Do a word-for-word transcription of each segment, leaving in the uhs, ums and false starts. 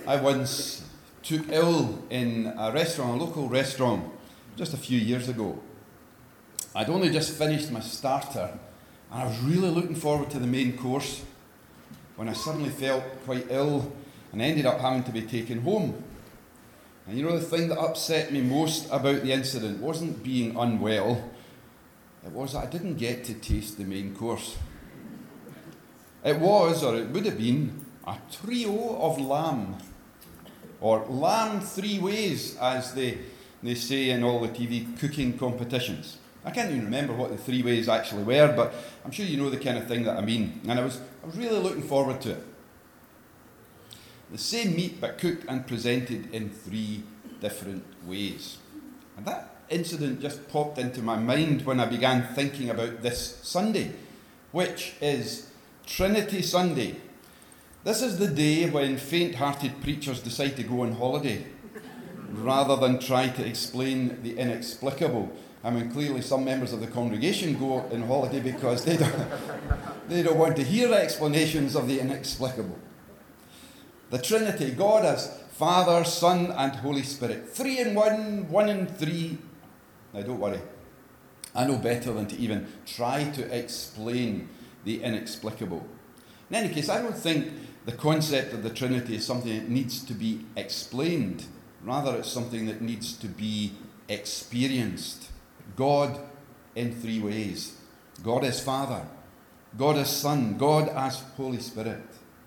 I once took ill in a restaurant, a local restaurant, just a few years ago. I'd only just finished my starter, and I was really looking forward to the main course when I suddenly felt quite ill and ended up having to be taken home. And you know, the thing that upset me most about the incident wasn't being unwell, it was that I didn't get to taste the main course. It was, or it would have been, a trio of lamb, or lamb three ways, as they, they say in all the T V cooking competitions. I can't even remember what the three ways actually were, but I'm sure you know the kind of thing that I mean. And I was, I was really looking forward to it. The same meat, but cooked and presented in three different ways. And that incident just popped into my mind when I began thinking about this Sunday, which is Trinity Sunday. This is the day when faint-hearted preachers decide to go on holiday rather than try to explain the inexplicable. I mean, clearly some members of the congregation go on holiday because they don't, they don't want to hear explanations of the inexplicable. The Trinity, God as Father, Son, and Holy Spirit. Three in one, one in three. Now, don't worry. I know better than to even try to explain the inexplicable. In any case, I don't think the concept of the Trinity is something that needs to be explained. Rather, it's something that needs to be experienced. God in three ways. God as Father, God as Son, God as Holy Spirit.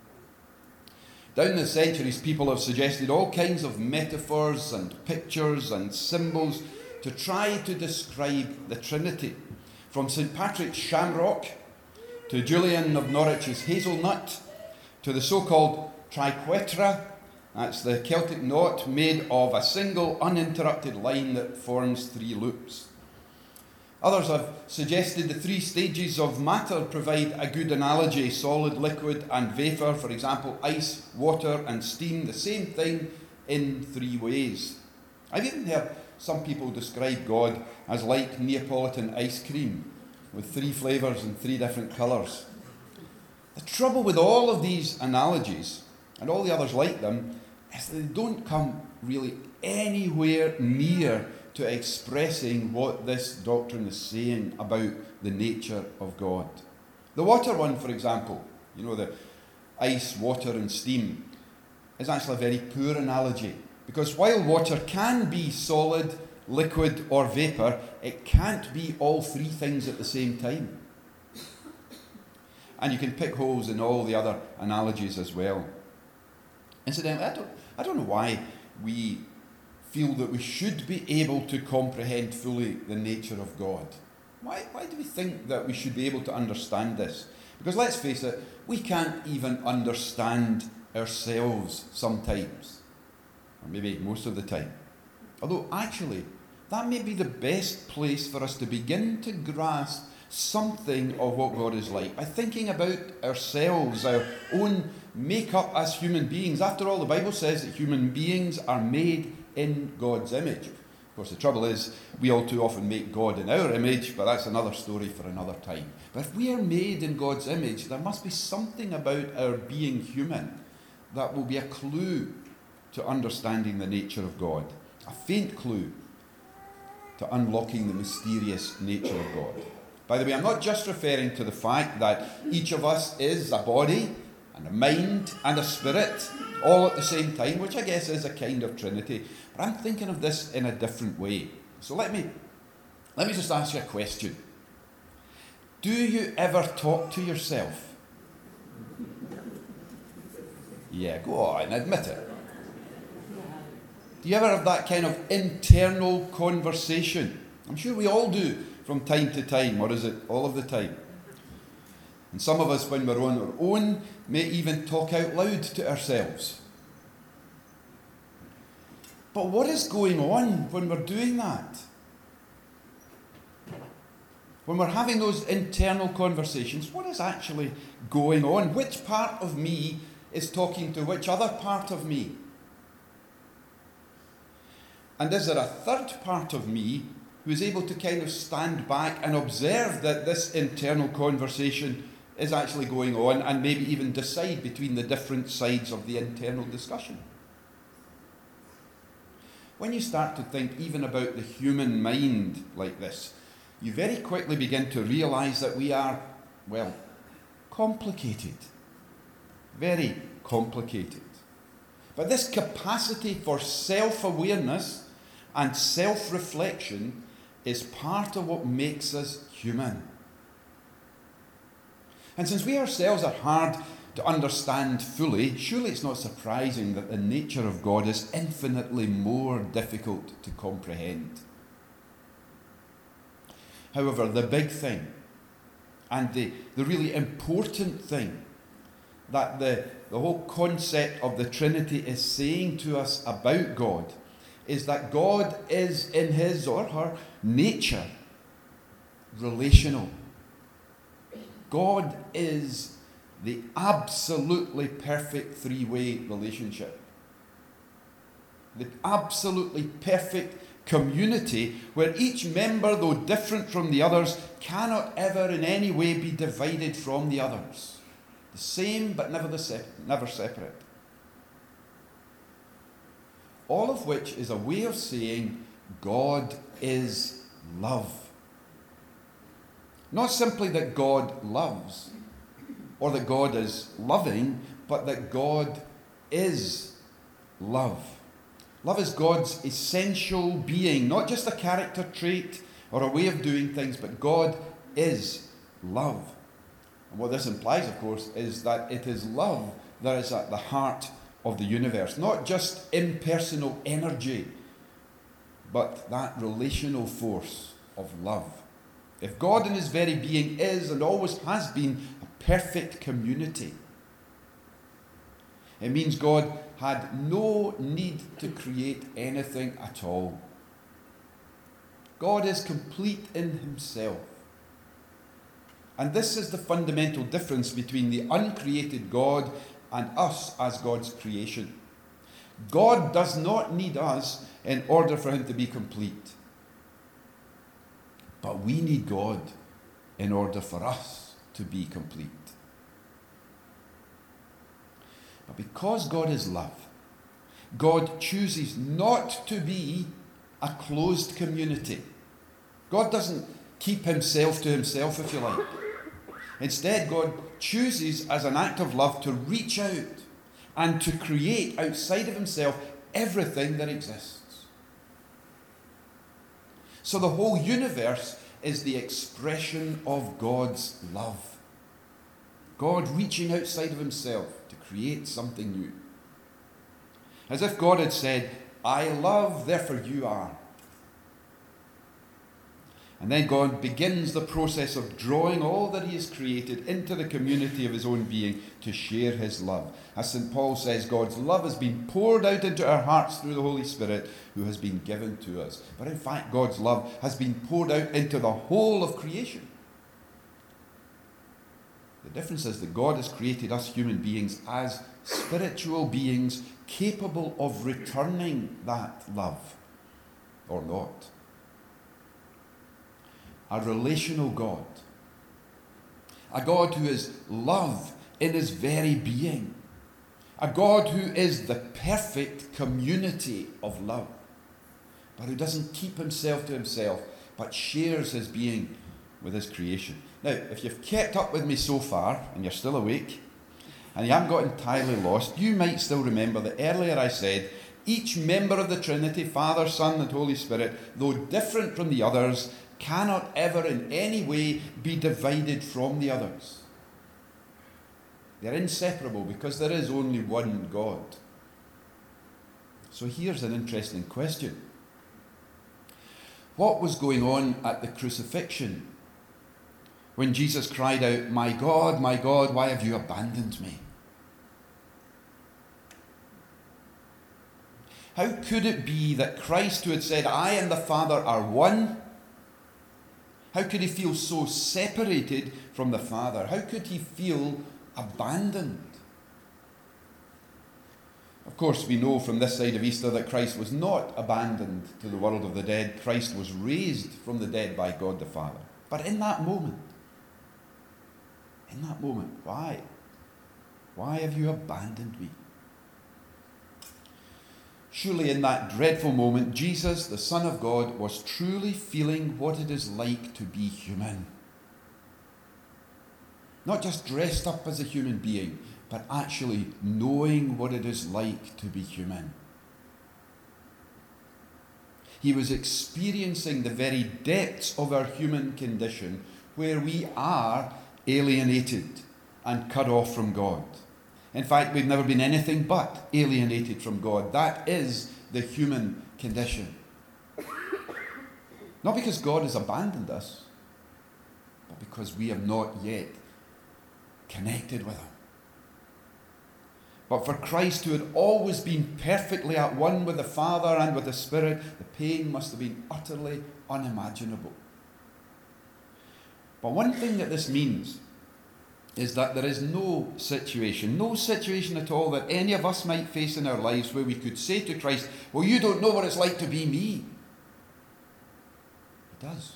Down the centuries, people have suggested all kinds of metaphors and pictures and symbols to try to describe the Trinity. From Saint Patrick's shamrock, to Julian of Norwich's hazelnut, to the so-called triquetra, that's the Celtic knot made of a single uninterrupted line that forms three loops. Others have suggested the three stages of matter provide a good analogy: solid, liquid, and vapour. For example, ice, water, and steam, the same thing in three ways. I've even heard some people describe God as like Neapolitan ice cream, with three flavours and three different colours. The trouble with all of these analogies, and all the others like them, is that they don't come really anywhere near to expressing what this doctrine is saying about the nature of God. The water one, for example, you know, the ice, water and steam, is actually a very poor analogy, because while water can be solid, liquid or vapour, it can't be all three things at the same time. And you can pick holes in all the other analogies as well. Incidentally, I don't, I don't know why we feel that we should be able to comprehend fully the nature of God. Why, why do we think that we should be able to understand this? Because let's face it, we can't even understand ourselves sometimes, or maybe most of the time. Although actually, that may be the best place for us to begin to grasp something of what God is like, by thinking about ourselves, our own make-up as human beings. After all, the Bible says that human beings are made in God's image. Of course, the trouble is, we all too often make God in our image, but that's another story for another time. But if we are made in God's image, there must be something about our being human that will be a clue to understanding the nature of God, a faint clue to unlocking the mysterious nature of God. By the way, I'm not just referring to the fact that each of us is a body and a mind and a spirit all at the same time, which I guess is a kind of Trinity, but I'm thinking of this in a different way. So let me, let me just ask you a question. Do you ever talk to yourself? Yeah, go on, admit it. Do you ever have that kind of internal conversation? I'm sure we all do from time to time, or is it all of the time? And some of us, when we're on our own, may even talk out loud to ourselves. But what is going on when we're doing that? When we're having those internal conversations, what is actually going on? Which part of me is talking to which other part of me? And is there a third part of me who is able to kind of stand back and observe that this internal conversation is actually going on, and maybe even decide between the different sides of the internal discussion? when you start to think even about the human mind like this, you very quickly begin to realize that we are, well, complicated. Very complicated. But this capacity for self-awareness and self-reflection is part of what makes us human. And since we ourselves are hard to understand fully, surely it's not surprising that the nature of God is infinitely more difficult to comprehend. However, the big thing, and the, the really important thing that the, the whole concept of the Trinity is saying to us about God is that God is, in his or her nature, relational. God is the absolutely perfect three-way relationship. The absolutely perfect community where each member, though different from the others, cannot ever in any way be divided from the others. The same but never, the se- never separate. All of which is a way of saying God is love. Not simply that God loves, or that God is loving, but that God is love. Love is God's essential being, not just a character trait or a way of doing things, but God is love. And what this implies, of course, is that it is love that is at the heart of the universe. Not just impersonal energy, but that relational force of love. If God in his very being is and always has been a perfect community, it means God had no need to create anything at all. God is complete in himself. And this is the fundamental difference between the uncreated God and us as God's creation. God does not need us in order for him to be complete. But we need God in order for us to be complete. But because God is love, God chooses not to be a closed community. God doesn't keep himself to himself, if you like. Instead, God chooses as an act of love to reach out and to create outside of himself everything that exists. So the whole universe is the expression of God's love. God reaching outside of himself to create something new. As if God had said, I love, therefore you are. And then God begins the process of drawing all that he has created into the community of his own being to share his love. As Saint Paul says, God's love has been poured out into our hearts through the Holy Spirit who has been given to us. But in fact, God's love has been poured out into the whole of creation. The difference is that God has created us human beings as spiritual beings capable of returning that love, or not. A relational God. A God who is love in his very being. A God who is the perfect community of love. But who doesn't keep himself to himself, but shares his being with his creation. Now, if you've kept up with me so far, and you're still awake, and you haven't got entirely lost, you might still remember that earlier I said, each member of the Trinity, Father, Son, and Holy Spirit, though different from the others, cannot ever in any way be divided from the others. They're inseparable because there is only one God. So here's an interesting question. What was going on at the crucifixion when Jesus cried out, "My God, my God, why have you abandoned me?" How could it be that Christ, who had said, "I and the Father are one," how could he feel so separated from the Father? How could he feel abandoned? Of course, we know from this side of Easter that Christ was not abandoned to the world of the dead. Christ was raised from the dead by God the Father. But in that moment, in that moment, why? Why have you abandoned me? Surely in that dreadful moment, Jesus, the Son of God, was truly feeling what it is like to be human. Not just dressed up as a human being, but actually knowing what it is like to be human. He was experiencing the very depths of our human condition, where we are alienated and cut off from God. In fact, we've never been anything but alienated from God. That is the human condition. Not because God has abandoned us, but because we have not yet connected with Him. But for Christ, who had always been perfectly at one with the Father and with the Spirit, the pain must have been utterly unimaginable. But one thing that this means is that there is no situation, no situation at all that any of us might face in our lives where we could say to Christ, well, you don't know what it's like to be me. He does.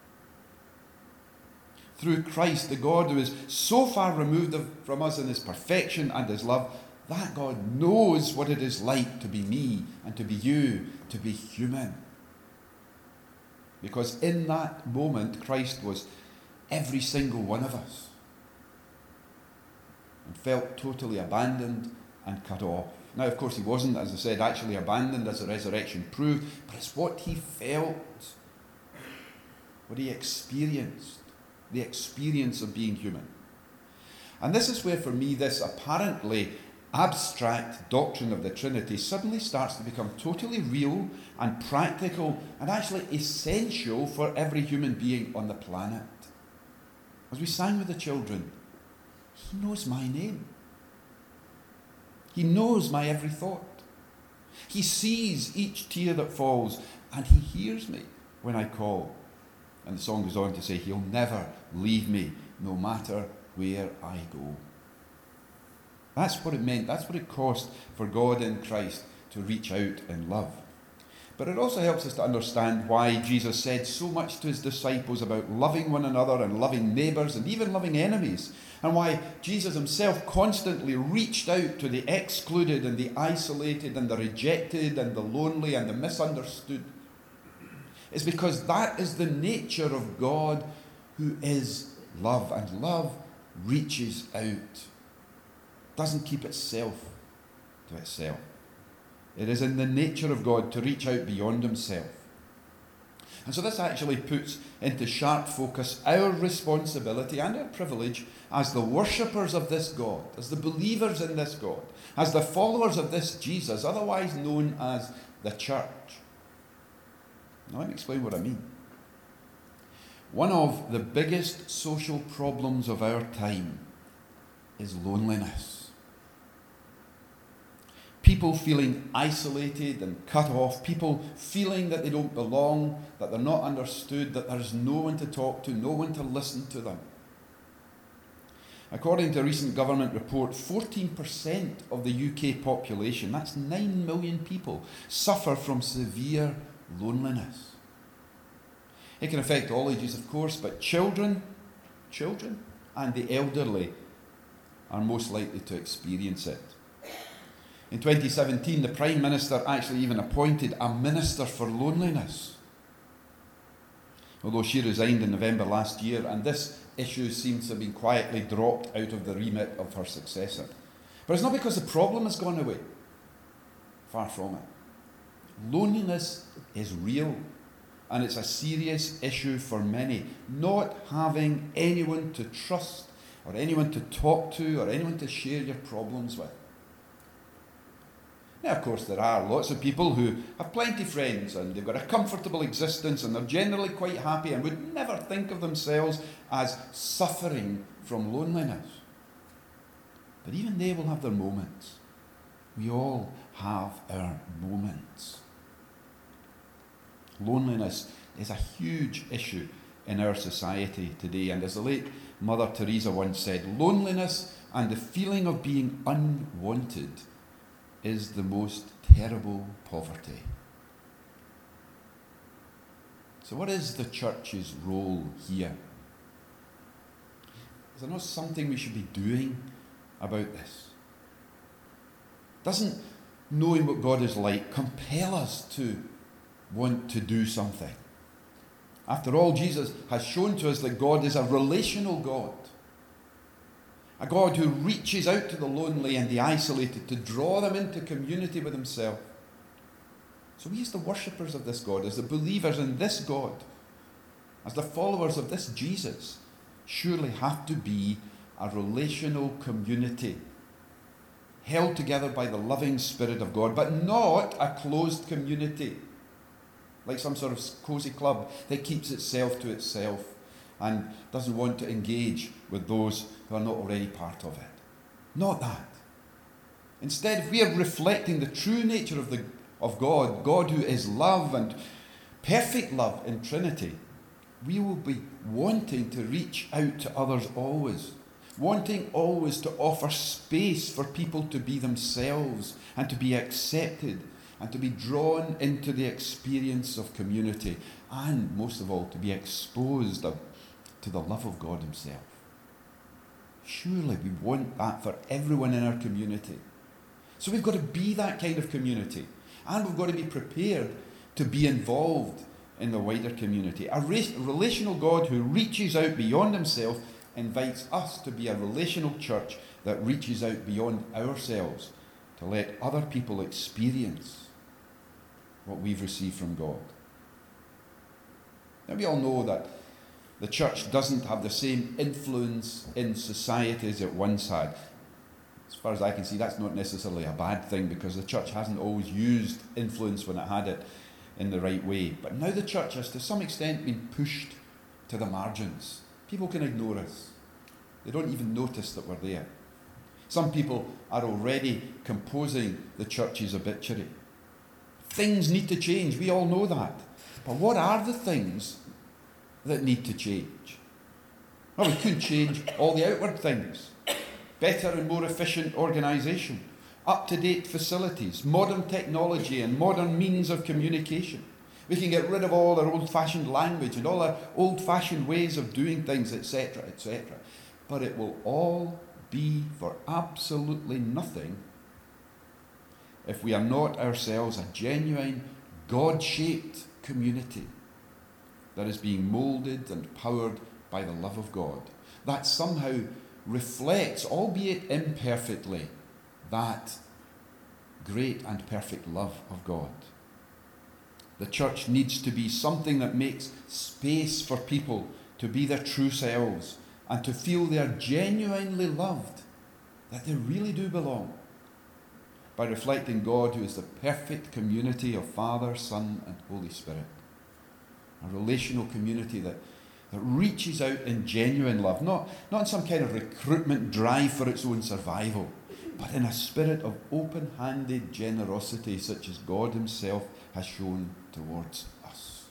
Through Christ, the God who is so far removed from us in His perfection and His love, that God knows what it is like to be me and to be you, to be human. Because in that moment, Christ was every single one of us and felt totally abandoned and cut off. Now, of course, He wasn't, as I said, actually abandoned, as the resurrection proved, but it's what He felt, what He experienced, the experience of being human. And this is where, for me, this apparently abstract doctrine of the Trinity suddenly starts to become totally real and practical and actually essential for every human being on the planet. As we sang with the children, He knows my name. He knows my every thought. He sees each tear that falls, and He hears me when I call. And the song goes on to say, He'll never leave me, no matter where I go. That's what it meant. That's what it cost for God in Christ to reach out in love. But it also helps us to understand why Jesus said so much to His disciples about loving one another and loving neighbours and even loving enemies, and why Jesus Himself constantly reached out to the excluded and the isolated and the rejected and the lonely and the misunderstood. It's because that is the nature of God, who is love, and love reaches out. Doesn't keep itself to itself. It is in the nature of God to reach out beyond Himself. And so this actually puts into sharp focus our responsibility and our privilege as the worshippers of this God, as the believers in this God, as the followers of this Jesus, otherwise known as the church. Now let me explain what I mean. One of the biggest social problems of our time is loneliness. People feeling isolated and cut off, people feeling that they don't belong, that they're not understood, that there's no one to talk to, no one to listen to them. According to a recent government report, fourteen percent of the U K population, that's nine million people, suffer from severe loneliness. It can affect all ages, of course, but children, children and the elderly are most likely to experience it. In twenty seventeen, the Prime Minister actually even appointed a Minister for Loneliness, although she resigned in November last year, and this issue seems to have been quietly dropped out of the remit of her successor. But it's not because the problem has gone away. Far from it. Loneliness is real, and it's a serious issue for many. Not having anyone to trust, or anyone to talk to, or anyone to share your problems with. Now, of course, there are lots of people who have plenty of friends and they've got a comfortable existence and they're generally quite happy and would never think of themselves as suffering from loneliness. But even they will have their moments. We all have our moments. Loneliness is a huge issue in our society today, and as the late Mother Teresa once said, loneliness and the feeling of being unwanted is the most terrible poverty. So what is the church's role here? Is there not something we should be doing about this? Doesn't knowing what God is like, compel us to want to do something. After all, Jesus has shown to us that God is a relational God. A God who reaches out to the lonely and the isolated to draw them into community with himself. So we as the worshippers of this God, as the believers in this God, as the followers of this Jesus, surely have to be a relational community, held together by the loving Spirit of God, but not a closed community, like some sort of cosy club that keeps itself to itself and doesn't want to engage with those who are not already part of it. Not that. Instead, if we are reflecting the true nature of, the, of God, God who is love and perfect love in Trinity, we will be wanting to reach out to others always, wanting always to offer space for people to be themselves and to be accepted and to be drawn into the experience of community, and most of all, to be exposed to the love of God himself. Surely we want that for everyone in our community. So we've got to be that kind of community, and we've got to be prepared to be involved in the wider community. A relational God who reaches out beyond himself invites us to be a relational church that reaches out beyond ourselves to let other people experience what we've received from God. Now, we all know that the church doesn't have the same influence in society as it once had. As far as I can see, that's not necessarily a bad thing, because the church hasn't always used influence when it had it in the right way. But now the church has to some extent been pushed to the margins. People can ignore us. They don't even notice that we're there. Some people are already composing the church's obituary. Things need to change. We all know that. But what are the things that need to change? Well, we could change all the outward things. Better and more efficient organisation, up-to-date facilities, modern technology and modern means of communication. We can get rid of all our old-fashioned language and all our old-fashioned ways of doing things, et cetera, et cetera. But it will all be for absolutely nothing if we are not ourselves a genuine, God-shaped community that is being moulded and powered by the love of God, that somehow reflects, albeit imperfectly, that great and perfect love of God. The church needs to be something that makes space for people to be their true selves and to feel they are genuinely loved, that they really do belong, by reflecting God, who is the perfect community of Father, Son, and Holy Spirit. A relational community that, that reaches out in genuine love, not, not in some kind of recruitment drive for its own survival, but in a spirit of open-handed generosity such as God himself has shown towards us.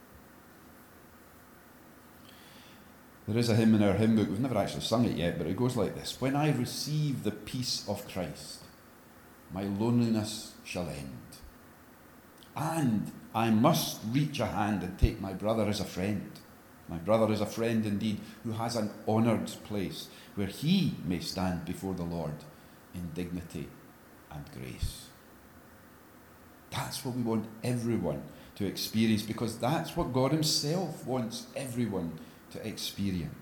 There is a hymn in our hymn book, we've never actually sung it yet, but it goes like this: "When I receive the peace of Christ, my loneliness shall end. And I must reach a hand and take my brother as a friend. My brother is a friend indeed, who has an honoured place where he may stand before the Lord in dignity and grace." That's what we want everyone to experience, because that's what God himself wants everyone to experience.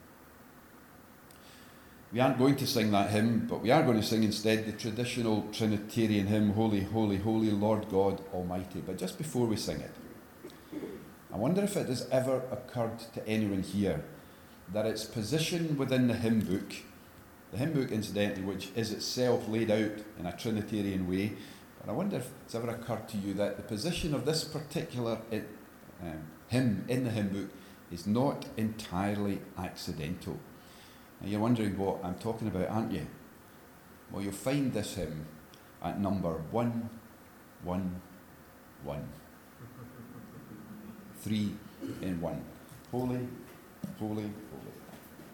We aren't going to sing that hymn, but we are going to sing instead the traditional Trinitarian hymn, "Holy, Holy, Holy, Lord God Almighty." But just before we sing it, I wonder if it has ever occurred to anyone here that its position within the hymn book, the hymn book incidentally, which is itself laid out in a Trinitarian way, but I wonder if it's ever occurred to you that the position of this particular um, hymn in the hymn book is not entirely accidental. Now you're wondering what I'm talking about, aren't you? Well, you'll find this hymn at number one, one, one. Three in one. Holy, holy, holy.